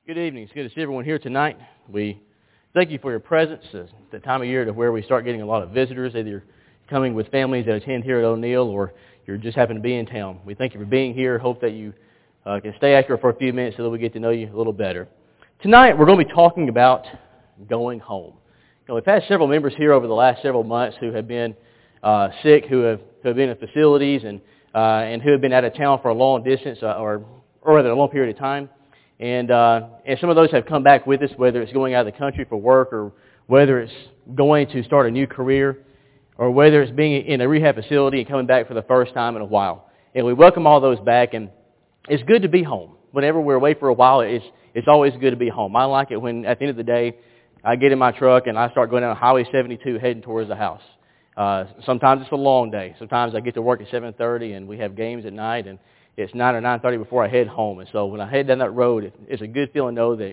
Good evening. It's good to see everyone here tonight. We thank you for your presence. It's the time of year to where we start getting a lot of visitors, either you're coming with families that attend here at O'Neill or you just happen to be in town. We thank you for being here. Hope that you can stay after for a few minutes so that we get to know you a little better. Tonight we're going to be talking about going home. We've had several members here over the last several months who have been sick, who have been in facilities and who have been out of town for a long distance or rather a long period of time. And some of those have come back with us, whether it's going out of the country for work or whether it's going to start a new career or whether it's being in a rehab facility and coming back for the first time in a while. And we welcome all those back, and it's good to be home. Whenever we're away for a while, it's always good to be home. I like it when, at the end of the day, I get in my truck and I start going down Highway 72 heading towards the house. Sometimes it's a long day. Sometimes I get to work at 7:30 and we have games at night, and it's 9 or 9:30 before I head home. And so when I head down that road, it's a good feeling to know that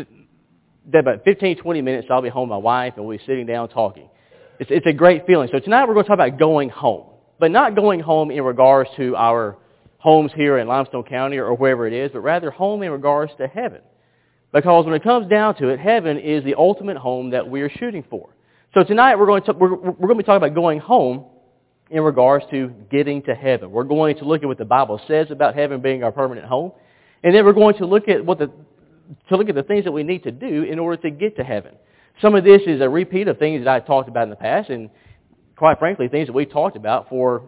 about 15, 20 minutes I'll be home with my wife and we'll be sitting down talking. It's a great feeling. So tonight we're going to talk about going home, but not going home in regards to our homes here in Limestone County or wherever it is, but rather home in regards to heaven. Because when it comes down to it, heaven is the ultimate home that we are shooting for. So tonight we're going to be talking about going home in regards to getting to heaven. We're going to look at what the Bible says about heaven being our permanent home, and then we're going to look at the things that we need to do in order to get to heaven. Some of this is a repeat of things that I talked about in the past, and quite frankly, things that we've talked about for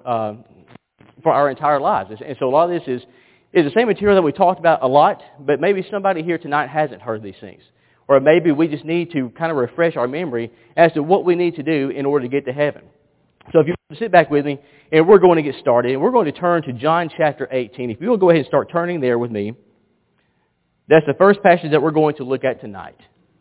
our entire lives. And so a lot of this is the same material that we talked about a lot, but maybe somebody here tonight hasn't heard these things. Or maybe we just need to kind of refresh our memory as to what we need to do in order to get to heaven. So if you want to sit back with me, and we're going to get started, and we're going to turn to John chapter 18. If you will go ahead and start turning there with me, that's the first passage that we're going to look at tonight.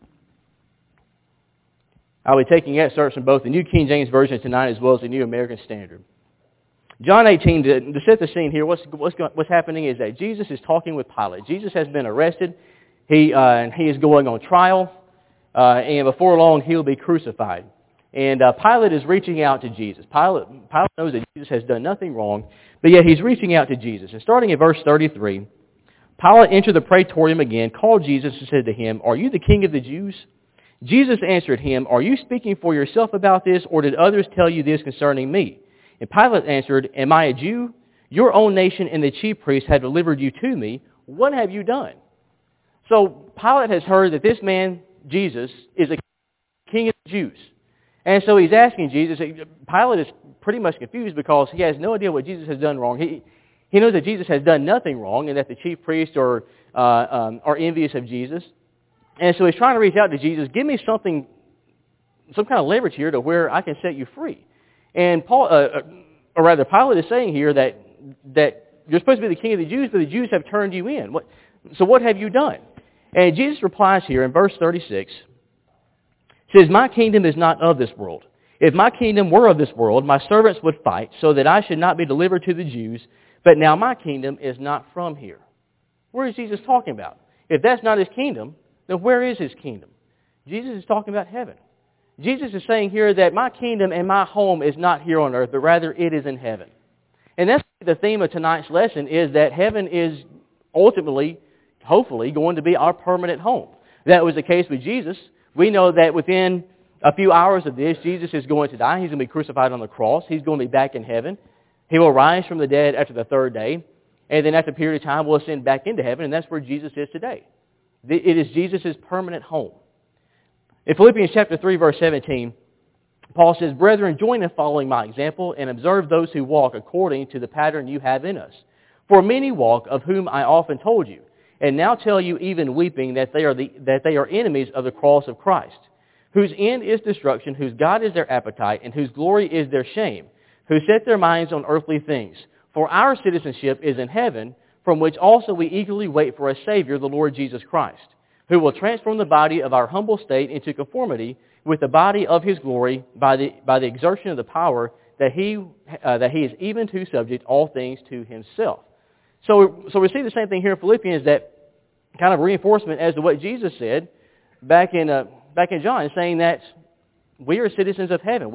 I'll be taking excerpts from both the New King James Version tonight as well as the New American Standard. John 18, to set the scene here, what's happening is that Jesus is talking with Pilate. Jesus has been arrested. He is going on trial, and before long he'll be crucified. And Pilate is reaching out to Jesus. Pilate knows that Jesus has done nothing wrong, but yet he's reaching out to Jesus. And starting at verse 33, Pilate entered the praetorium again, called Jesus, and said to him, "Are you the king of the Jews?" Jesus answered him, "Are you speaking for yourself about this, or did others tell you this concerning me?" And Pilate answered, "Am I a Jew? Your own nation and the chief priests have delivered you to me. What have you done?" So Pilate has heard that this man, Jesus, is a king of the Jews. And so he's asking Jesus. Pilate is pretty much confused because he has no idea what Jesus has done wrong. He knows that Jesus has done nothing wrong and that the chief priests are envious of Jesus. And so he's trying to reach out to Jesus, give me some kind of leverage here to where I can set you free. And Pilate is saying here that you're supposed to be the king of the Jews, but the Jews have turned you in. So what have you done? And Jesus replies here in verse 36, says, "My kingdom is not of this world. If my kingdom were of this world, my servants would fight so that I should not be delivered to the Jews, but now my kingdom is not from here." Where is Jesus talking about? If that's not his kingdom, then where is his kingdom? Jesus is talking about heaven. Jesus is saying here that my kingdom and my home is not here on earth, but rather it is in heaven. And that's the theme of tonight's lesson, is that heaven is ultimately, hopefully, going to be our permanent home. That was the case with Jesus. We know that within a few hours of this, Jesus is going to die. He's going to be crucified on the cross. He's going to be back in heaven. He will rise from the dead after the third day. And then after a period of time, we'll ascend back into heaven, and that's where Jesus is today. It is Jesus' permanent home. In Philippians chapter 3, verse 17, Paul says, "Brethren, join in following my example and observe those who walk according to the pattern you have in us. For many walk, of whom I often told you, and now tell you even weeping that they are enemies of the cross of Christ, whose end is destruction, whose God is their appetite, and whose glory is their shame, who set their minds on earthly things. For our citizenship is in heaven, from which also we eagerly wait for a Savior, the Lord Jesus Christ, who will transform the body of our humble state into conformity with the body of His glory by the exertion of the power that He is even to subject all things to Himself." So we see the same thing here in Philippians, that kind of reinforcement as to what Jesus said back in John, saying that we are citizens of heaven.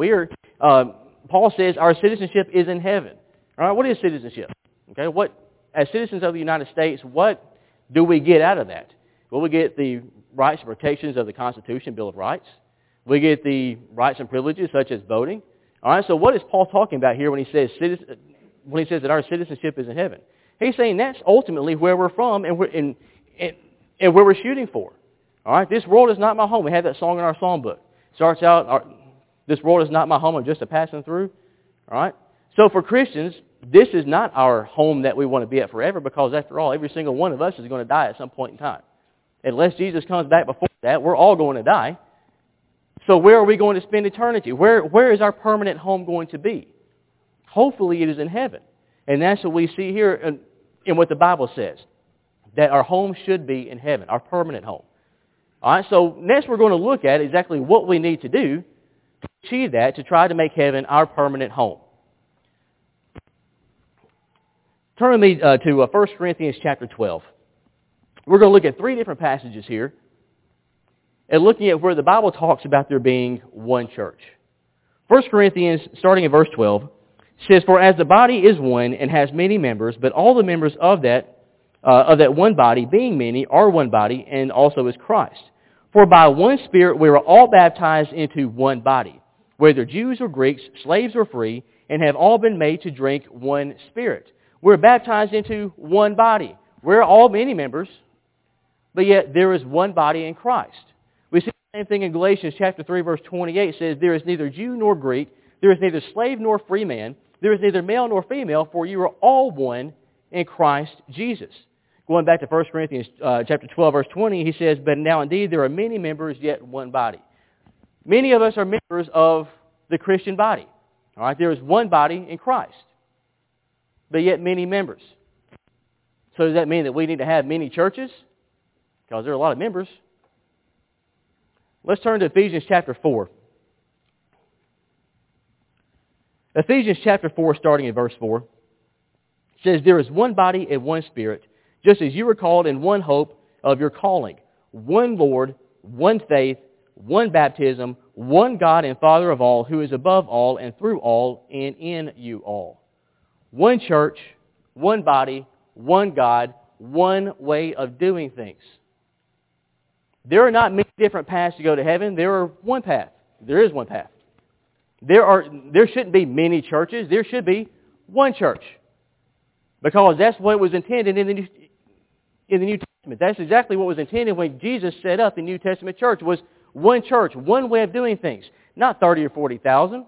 Paul says our citizenship is in heaven. All right, what is citizenship? Okay, as citizens of the United States, what do we get out of that? Well, we get the rights and protections of the Constitution, Bill of Rights. We get the rights and privileges such as voting. All right, so what is Paul talking about here when he says that our citizenship is in heaven? He's saying that's ultimately where we're from and where we're shooting for. All right, this world is not my home. We have that song in our songbook. Starts out, this world is not my home, I'm just a passing through. All right, so for Christians, this is not our home that we want to be at forever, because after all, every single one of us is going to die at some point in time. Unless Jesus comes back before that, we're all going to die. So where are we going to spend eternity? Where is our permanent home going to be? Hopefully it is in heaven. And that's what we see here in what the Bible says, that our home should be in heaven, our permanent home. All right, so next we're going to look at exactly what we need to do to achieve that, to try to make heaven our permanent home. Turn with me to 1 Corinthians chapter 12. We're going to look at 3 different passages here, and looking at where the Bible talks about there being one church. 1 Corinthians, starting in verse 12, says, "For as the body is one and has many members, but all the members of that one body, being many, are one body, and also is Christ. For by one Spirit we are all baptized into one body, whether Jews or Greeks, slaves or free, and have all been made to drink one Spirit." We're baptized into one body. We're all many members, but yet there is one body in Christ. We see the same thing in Galatians chapter 3, verse 28. It says, "There is neither Jew nor Greek, there is neither slave nor free man, there is neither male nor female, for you are all one in Christ Jesus." Going back to 1 Corinthians chapter 12, verse 20, he says, "But now indeed there are many members, yet one body." Many of us are members of the Christian body. All right, there is one body in Christ, but yet many members. So does that mean that we need to have many churches? Because there are a lot of members. Let's turn to Ephesians chapter 4. Ephesians chapter 4, starting in verse 4, says, "There is one body and one Spirit, just as you were called in one hope of your calling, one Lord, one faith, one baptism, one God and Father of all, who is above all and through all and in you all." One church, one body, one God, one way of doing things. There are not many different paths to go to heaven. There are one path. There is one path. There shouldn't be many churches. There should be one church, because that's what was intended in the New Testament. That's exactly what was intended when Jesus set up the New Testament church, was one church, one way of doing things, not 30 or 40,000.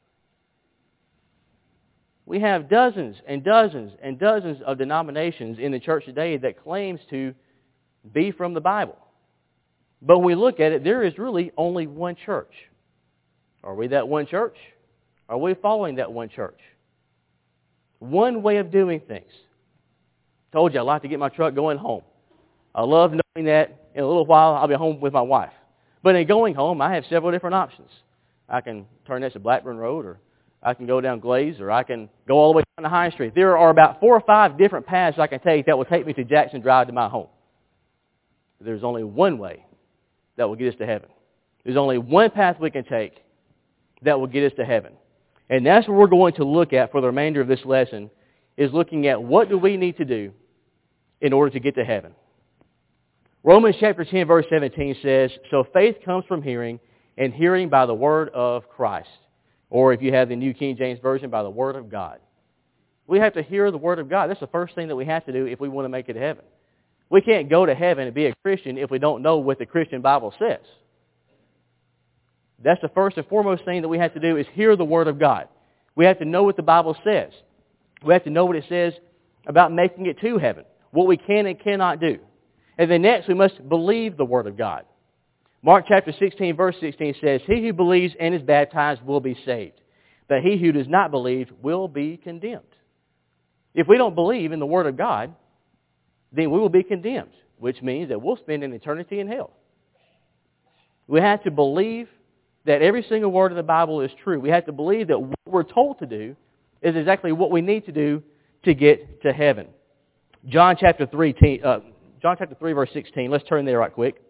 We have dozens and dozens and dozens of denominations in the church today that claims to be from the Bible. But when we look at it, there is really only one church. Are we that one church? Are we following that one church? One way of doing things. Told you I like to get my truck going home. I love knowing that in a little while I'll be home with my wife. But in going home, I have several different options. I can turn this to Blackburn Road, or I can go down Glaze, or I can go all the way down to High Street. There are about 4 or 5 different paths I can take that will take me to Jackson Drive to my home. There's only one way that will get us to heaven. There's only one path we can take that will get us to heaven. And that's what we're going to look at for the remainder of this lesson, is looking at what do we need to do in order to get to heaven. Romans chapter 10, verse 17 says, "So faith comes from hearing, and hearing by the word of Christ." Or if you have the New King James Version, by the word of God. We have to hear the word of God. That's the first thing that we have to do if we want to make it to heaven. We can't go to heaven and be a Christian if we don't know what the Christian Bible says. That's the first and foremost thing that we have to do, is hear the Word of God. We have to know what the Bible says. We have to know what it says about making it to heaven, what we can and cannot do. And then next, we must believe the Word of God. Mark chapter 16, verse 16 says, "He who believes and is baptized will be saved, but he who does not believe will be condemned." If we don't believe in the Word of God, then we will be condemned, which means that we'll spend an eternity in hell. We have to believe that every single word of the Bible is true. We have to believe that what we're told to do is exactly what we need to do to get to heaven. John chapter 3, verse 16. Let's turn there right quick.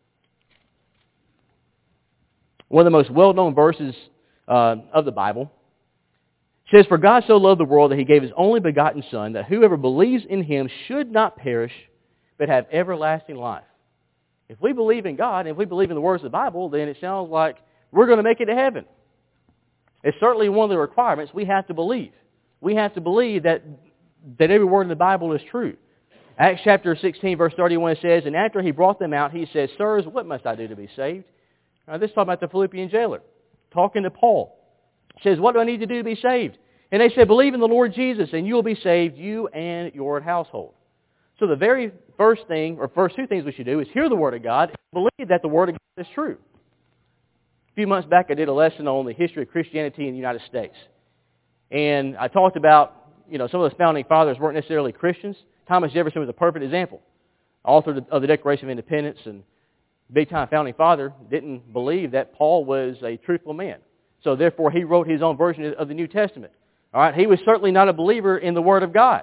One of the most well-known verses of the Bible. It says, "For God so loved the world that He gave His only begotten Son, that whoever believes in Him should not perish, but have everlasting life." If we believe in God, and if we believe in the words of the Bible, then it sounds like we're going to make it to heaven. It's certainly one of the requirements we have to believe. We have to believe that every word in the Bible is true. Acts chapter 16, verse 31 says, and after he brought them out, he says, sirs, what must I do to be saved? Now, this is talking about the Philippian jailer, talking to Paul. He says, what do I need to do to be saved? And they said, believe in the Lord Jesus, and you will be saved, you and your household. So the very first thing, or first two things we should do is hear the Word of God and believe that the Word of God is true. A few months back, I did a lesson on the history of Christianity in the United States. And I talked about, some of the founding fathers weren't necessarily Christians. Thomas Jefferson was a perfect example. Author of the Declaration of Independence and big-time founding father didn't believe that Paul was a truthful man. So therefore, he wrote his own version of the New Testament. All right, he was certainly not a believer in the Word of God.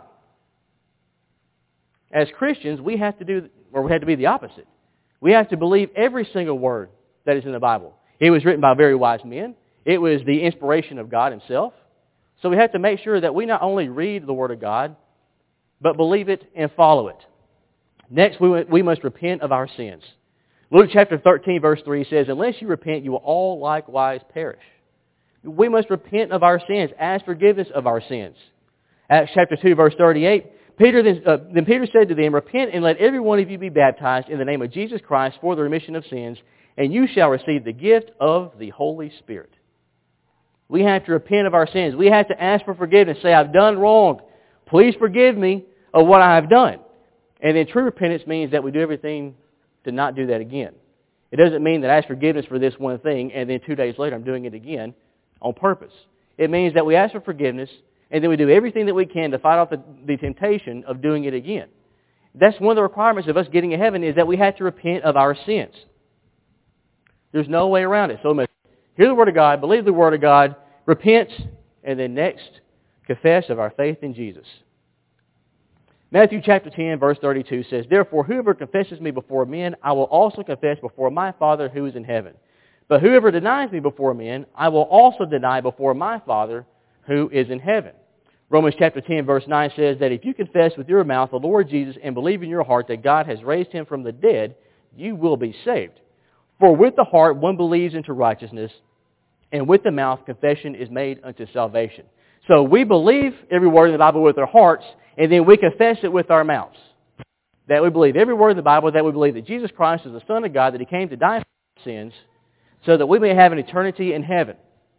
As Christians, we have to be the opposite. We have to believe every single word that is in the Bible. It was written by very wise men. It was the inspiration of God Himself. So we have to make sure that we not only read the Word of God, but believe it and follow it. Next, we must repent of our sins. Luke chapter 13, verse 3 says, unless you repent, you will all likewise perish. We must repent of our sins, ask forgiveness of our sins. Acts chapter 2, verse 38, then Peter said to them, repent and let every one of you be baptized in the name of Jesus Christ for the remission of sins, and you shall receive the gift of the Holy Spirit. We have to repent of our sins. We have to ask for forgiveness. Say, I've done wrong. Please forgive me of what I have done. And then true repentance means that we do everything to not do that again. It doesn't mean that I ask forgiveness for this one thing and then 2 days later I'm doing it again on purpose. It means that we ask for forgiveness and then we do everything that we can to fight off the temptation of doing it again. That's one of the requirements of us getting to heaven, is that we have to repent of our sins. There's no way around it. So we must hear the Word of God, believe the Word of God, repent, and then next, confess of our faith in Jesus. Matthew chapter 10, verse 32 says, therefore, whoever confesses me before men, I will also confess before my Father who is in heaven. But whoever denies me before men, I will also deny before my Father who is in heaven. Romans chapter 10, verse 9 says that if you confess with your mouth the Lord Jesus and believe in your heart that God has raised Him from the dead, you will be saved. For with the heart one believes into righteousness, and with the mouth confession is made unto salvation. So we believe every word in the Bible with our hearts, and then we confess it with our mouths. That we believe every word in the Bible, that we believe that Jesus Christ is the Son of God, that He came to die for our sins, so that we may have an eternity in heaven.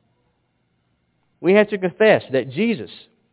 We have to confess that Jesus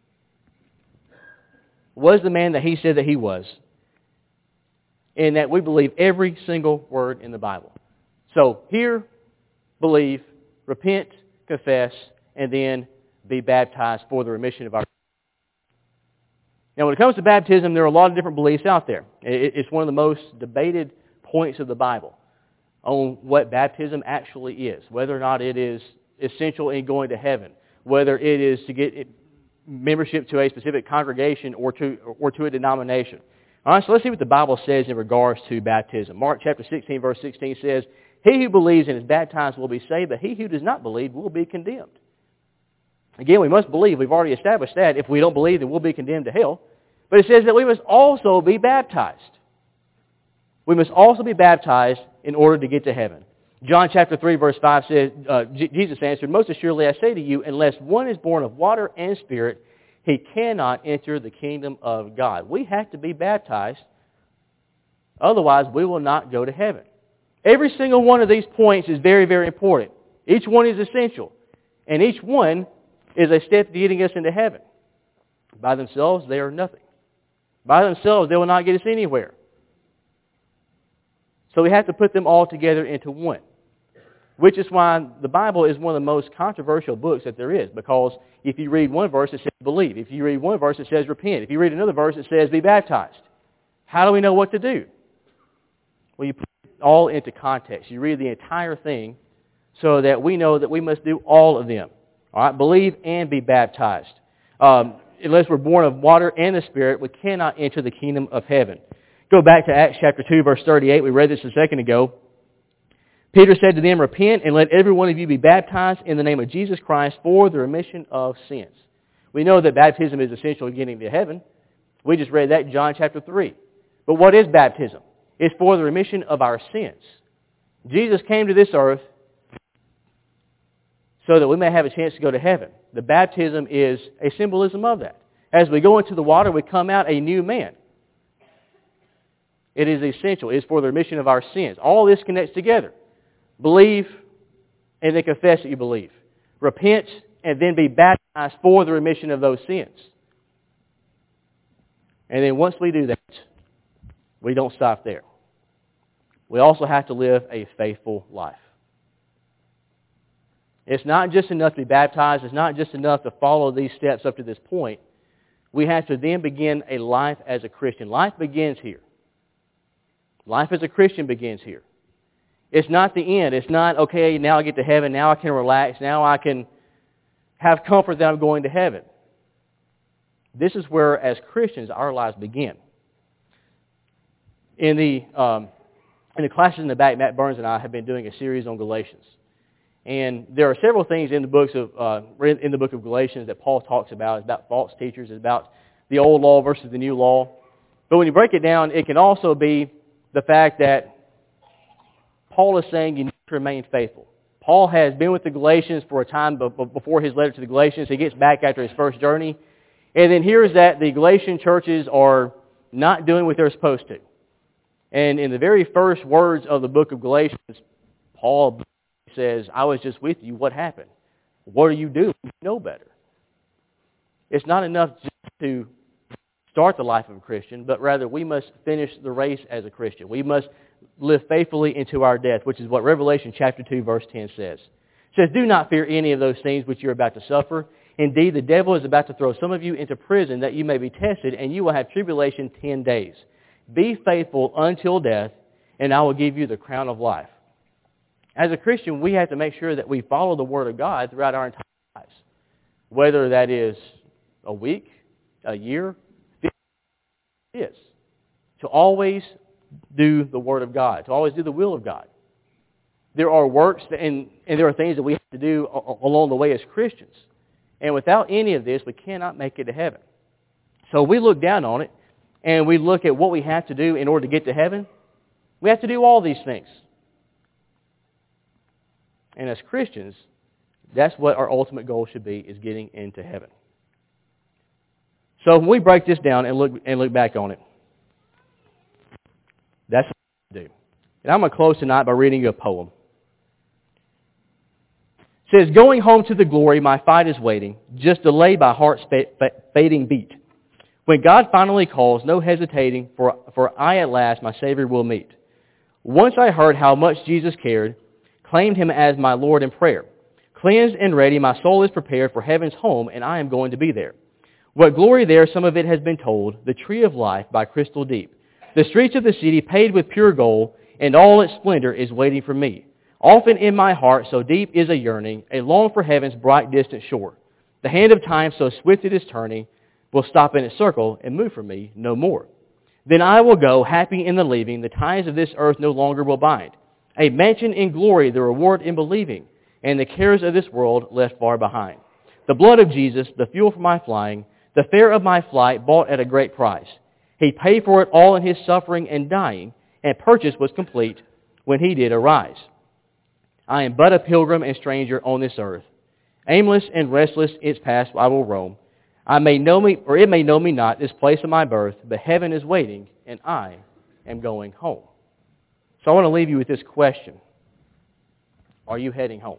was the man that He said that He was, and that we believe every single word in the Bible. So hear, believe, repent, confess, and then be baptized for the remission of our sins. Now, when it comes to baptism, there are a lot of different beliefs out there. It's one of the most debated points of the Bible on what baptism actually is, whether or not it is essential in going to heaven, whether it is to get membership to a specific congregation or to a denomination. All right, so let's see what the Bible says in regards to baptism. Mark chapter 16, verse 16 says, he who believes and is baptized will be saved, but he who does not believe will be condemned. Again, we must believe. We've already established that. If we don't believe, then we'll be condemned to hell. But it says that we must also be baptized. We must also be baptized in order to get to heaven. John chapter 3, verse 5 says, Jesus answered, most assuredly I say to you, unless one is born of water and Spirit, he cannot enter the kingdom of God. We have to be baptized. Otherwise, we will not go to heaven. Every single one of these points is very, very important. Each one is essential. And each one is a step to getting us into heaven. By themselves, they are nothing. By themselves, they will not get us anywhere. So we have to put them all together into one. Which is why the Bible is one of the most controversial books that there is. Because if you read one verse, it says believe. If you read one verse, it says repent. If you read another verse, it says be baptized. How do we know what to do? Well, you put it all into context. You read the entire thing so that we know that we must do all of them. All right, believe and be baptized. Unless we're born of water and the Spirit, we cannot enter the kingdom of heaven. Go back to Acts chapter 2, verse 38. We read this a second ago. Peter said to them, repent and let every one of you be baptized in the name of Jesus Christ for the remission of sins. We know that baptism is essential in getting to heaven. We just read that in John chapter 3. But what is baptism? is for the remission of our sins. Jesus came to this earth so that we may have a chance to go to heaven. The baptism is a symbolism of that. As we go into the water, we come out a new man. It is essential. It is for the remission of our sins. All this connects together. Believe and then confess that you believe. Repent and then be baptized for the remission of those sins. And then once we do that, we don't stop there. We also have to live a faithful life. It's not just enough to be baptized. It's not just enough to follow these steps up to this point. We have to then begin a life as a Christian. Life begins here. Life as a Christian begins here. It's not the end. It's not, okay, now I get to heaven, now I can relax, now I can have comfort that I'm going to heaven. This is where, as Christians, our lives begin. In the classes in the back, Matt Burns and I have been doing a series on Galatians. And there are several things in the book of Galatians that Paul talks about. It's about false teachers. It's about the old law versus the new law. But when you break it down, it can also be the fact that Paul is saying you need to remain faithful. Paul has been with the Galatians for a time before his letter to the Galatians. He gets back after his first journey. And then hears that the Galatian churches are not doing what they're supposed to. And in the very first words of the book of Galatians, Paul says, I was just with you. What happened? What are you doing? You know better. It's not enough just to start the life of a Christian, but rather we must finish the race as a Christian. We must live faithfully into our death, which is what Revelation chapter 2, verse 10 says. It says, do not fear any of those things which you're about to suffer. Indeed, the devil is about to throw some of you into prison that you may be tested, and you will have tribulation 10 days. Be faithful until death, and I will give you the crown of life. As a Christian, we have to make sure that we follow the Word of God throughout our entire lives. Whether that is a week, a year, 50 years. To always do the Word of God. To always do the will of God. There are works and there are things that we have to do along the way as Christians. And without any of this, we cannot make it to heaven. So we look down on it, and we look at what we have to do in order to get to heaven. We have to do all these things. And as Christians, that's what our ultimate goal should be, is getting into heaven. So when we break this down and look back on it, that's what we do. And I'm going to close tonight by reading you a poem. It says, going home to the glory, my fight is waiting, just delayed by heart's fading beat. When God finally calls, no hesitating, for I at last my Savior will meet. Once I heard how much Jesus cared, claimed Him as my Lord in prayer. Cleansed and ready, my soul is prepared for heaven's home, and I am going to be there. What glory there, some of it has been told, the tree of life by crystal deep. The streets of the city paved with pure gold, and all its splendor is waiting for me. Often in my heart so deep is a yearning, a long for heaven's bright distant shore. The hand of time so swift it is turning, will stop in its circle and move from me no more. Then I will go, happy in the leaving, the ties of this earth no longer will bind. A mansion in glory, the reward in believing, and the cares of this world left far behind. The blood of Jesus, the fuel for my flying, the fare of my flight bought at a great price. He paid for it all in His suffering and dying, and purchase was complete when He did arise. I am but a pilgrim and stranger on this earth. Aimless and restless its path I will roam. It may know me not, this place of my birth, but heaven is waiting, and I am going home. So I want to leave you with this question. Are you heading home?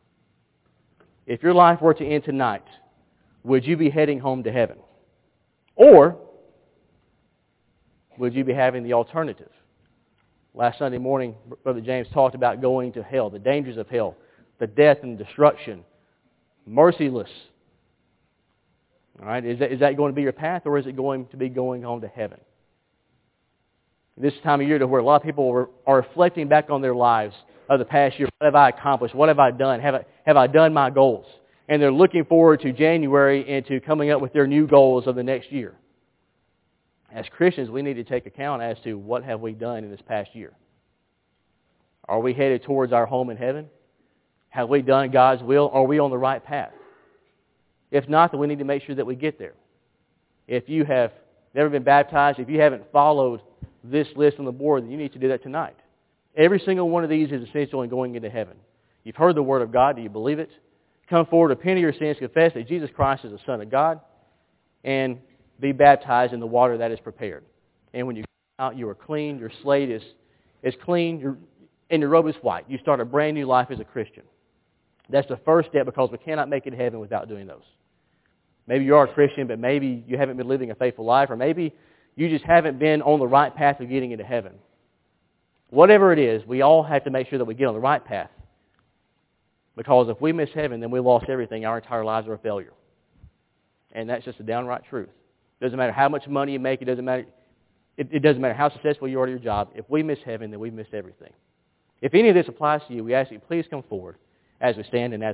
If your life were to end tonight, would you be heading home to heaven? Or would you be having the alternative? Last Sunday morning, Brother James talked about going to hell, the dangers of hell, the death and destruction, merciless. All right, is that going to be your path, or is it going to be going home to heaven? This time of year to where a lot of people are reflecting back on their lives of the past year. What have I accomplished? What have I done? Have I done my goals? And they're looking forward to January and to coming up with their new goals of the next year. As Christians, we need to take account as to what have we done in this past year. Are we headed towards our home in heaven? Have we done God's will? Are we on the right path? If not, then we need to make sure that we get there. If you have never been baptized, if you haven't followed this list on the board, then you need to do that tonight. Every single one of these is essential in going into heaven. You've heard the Word of God. Do you believe it? Come forward, repent of your sins, confess that Jesus Christ is the Son of God, and be baptized in the water that is prepared. And when you come out, you are clean. Your slate is clean, and your robe is white. You start a brand new life as a Christian. That's the first step, because we cannot make it to heaven without doing those. Maybe you are a Christian, but maybe you haven't been living a faithful life, or maybe you just haven't been on the right path of getting into heaven. Whatever it is, we all have to make sure that we get on the right path. Because if we miss heaven, then we lost everything. Our entire lives are a failure. And that's just the downright truth. It doesn't matter how much money you make. It doesn't matter how successful you are at your job. If we miss heaven, then we've missed everything. If any of this applies to you, we ask you please come forward as we stand and as